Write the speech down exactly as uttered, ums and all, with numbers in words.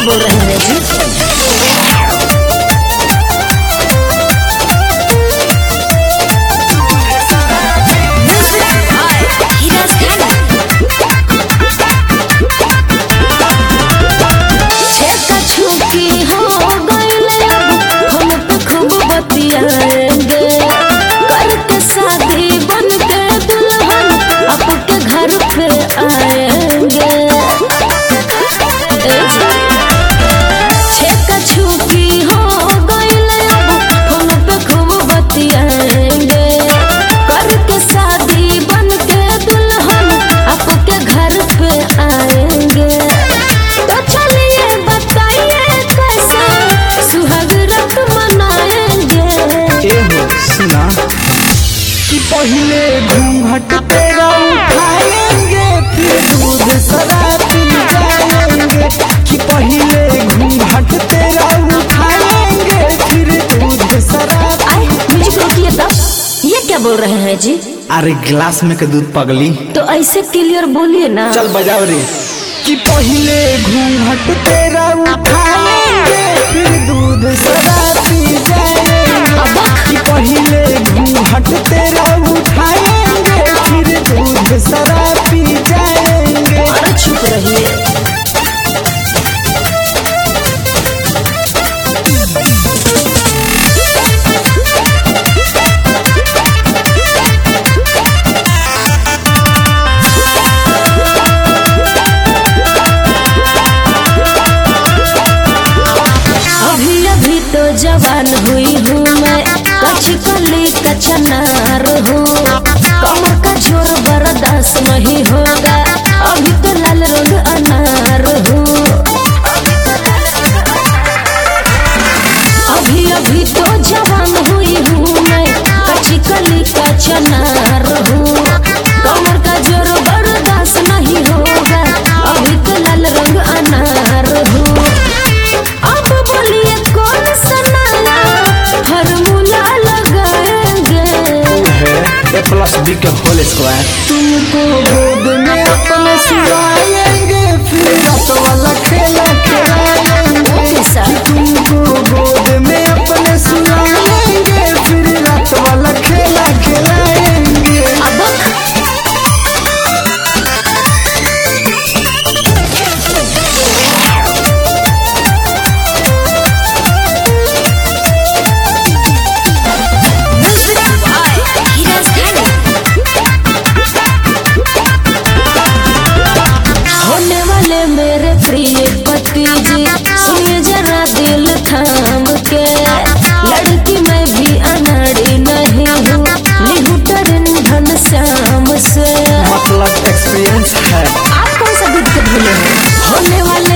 बोल रहे हैं जी? पहले घूंघट तेरा उठाएंगे फिर दूध शराब पी जाएंगे कि पहले घूंघट तेरा उठाएंगे फिर दूध शराब। म्यूजिक रोकिए तब। ये क्या बोल रहे हैं जी? अरे गिलास में के दूध पगली। तो ऐसे क्लियर बोलिए ना। चल बजाओ रे। कि पहले घूंघट तेरा उठाएंगे फिर दूध शराब पी जाएंगे कि पहले घूंघट तेरा उठाएंगे फिर दूध शराब पी जाएंगे। अरे चुप रहिए। अभी अभी तो जवान हुई हूँ मैं, कच्ची कली कच्चा नार हूँ, कमर का जोर बर्दाश्त नहीं होगा, अभी तो लाल रंग अनार हूँ। अभी अभी तो जवान हुई हूँ मैं, कच्ची कली कच्चा नार हूँ, कमर का जोर बर्दाश्त नहीं होगा, अभी तो लाल रंग अनार हूँ। अब बोलिए कौन सा नया फार्मूला लगाएंगे? ए प्लस बी के होल स्क्वायर। तुमको गोद में अपने सुलाएंगे फिर रात वाला खेला खेलाएंगे। कैसा? तुमको गोद में अपने सुलाएंगे फिर रात वाला खेला खेलाएंगे। होने वाले मेरे प्रिय पति जी, सुनिए जरा दिल थाम के, लड़की मैं भी अनाड़ी नहीं हूँ, लिहूटन धन श्याम से। मतलब एक्सपीरियंस है। आप कौन सा दूध के भूले हैं? होने वाले